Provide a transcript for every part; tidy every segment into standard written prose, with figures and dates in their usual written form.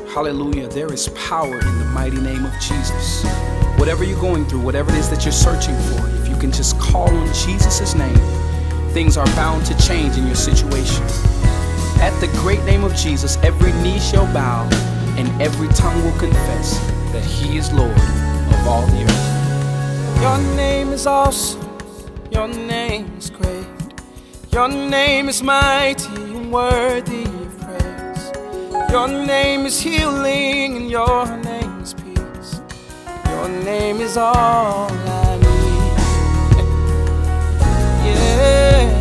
Hallelujah. There is power in the mighty name of Jesus. Whatever you're going through, whatever it is that you're searching for, if you can just call on Jesus' name, things are bound to change in your situation. At the great name of Jesus, every knee shall bow and every tongue will confess that He is Lord of all the earth. Your name is awesome. Your name is great. Your name is mighty and worthy of praise. Your name is healing and your name is peace. Your name is all I need. Yeah,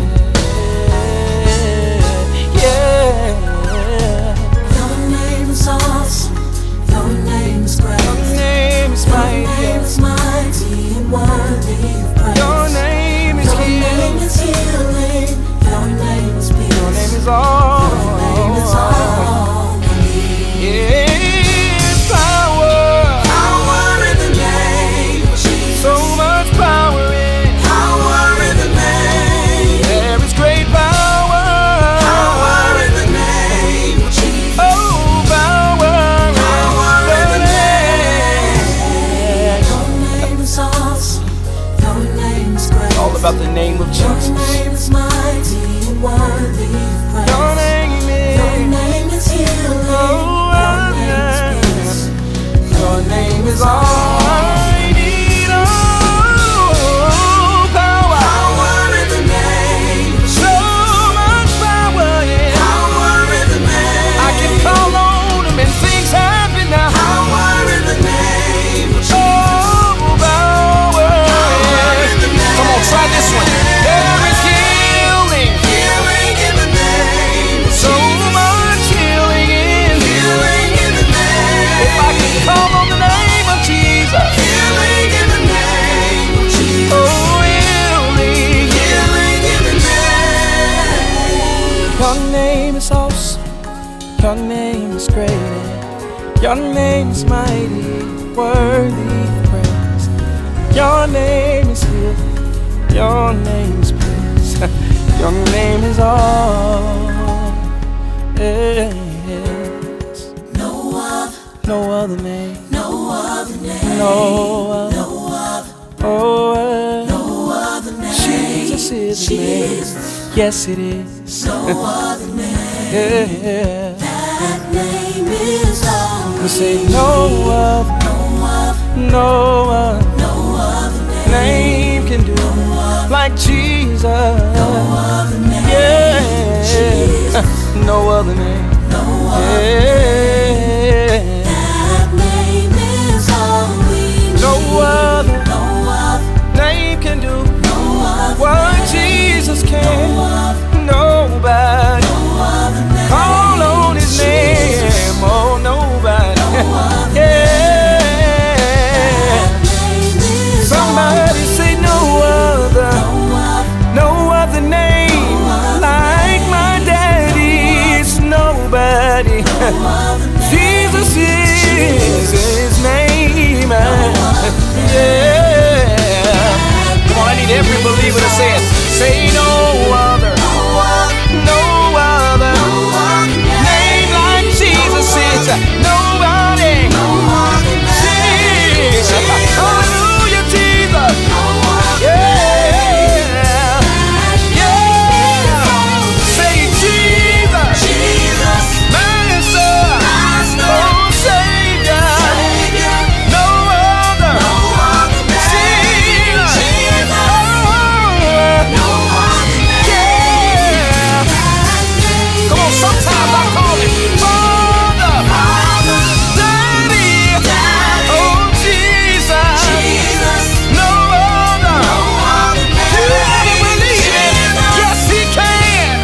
yeah. Your name is awesome. Your name is great. Your name is mighty. Your name is mighty and worthy of praise. Your name is Your healing. name is healing. Your name is peace. Your name is all. Your name is all I need. Yeah, power. Power in the name of Jesus. So much power in. Power in the name. There is great power. Power in the name of Jesus. Oh, power. Power in the name. Your name is awesome. Your name is great. All about the name of Your Jesus. name is mighty and worthy of praise. Your name is. Your name is healing. Your name is peace. Your name is all I need. Oh, power. Power in the name of So much power, yeah. Power in the name. I can call on Him and things happen now. Power in the name of Jesus. Oh, power. in the name. Come on, try this one. There is healing. Healing in the name of So much healing in. Healing in the name. If I can call on the name of Jesus. Healing in the name of Jesus. Oh, healing. Healing in the name. Your name is awesome. Your name is great. Your name is mighty, worthy of praise. Your name is healing. Your name is peace. Your name is all. Yes. No other, No other name. no other name. No other. No other, Oh, no other name. Jesus is the name. Yes, it is. No other name. Yeah. That name is all. We say no other, No other, no other no other name. name can do like Jesus. No other name. Yeah. Jesus. No other name. No other. Yeah. That name is all we need. No other No other, name can do no other. what Jesus can. No other, Nobody. no other name. Call on His name. Oh, nobody. Yeah. That name is Somebody say no other. no other. No other name like my daddy's. Nobody. Jesus is His name. Yeah. Come on, I need every believer to say it. Say no other. No other name like Jesus is. Nobody. Jesus. Hallelujah, Jesus. Yeah. Yeah. Say Jesus. Master. Oh, Savior. No other. Jesus. Oh, yeah. Come on, sometimes I call Him Father. Daddy. Oh, Jesus. No other. You ought to believe it. Yes, He can.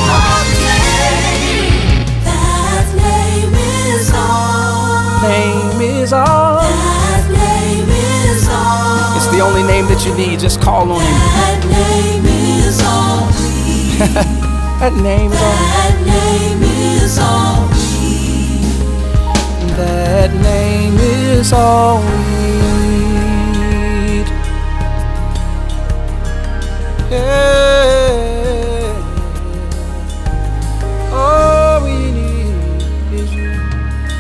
That name is all. Name is all. That name is all. It's the only name that you need. Just call on Him. That name is all we need. That name is all. That name is all we need. That name is all we need. Yeah. All we need is You.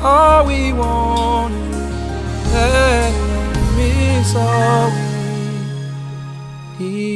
all we want is all we need.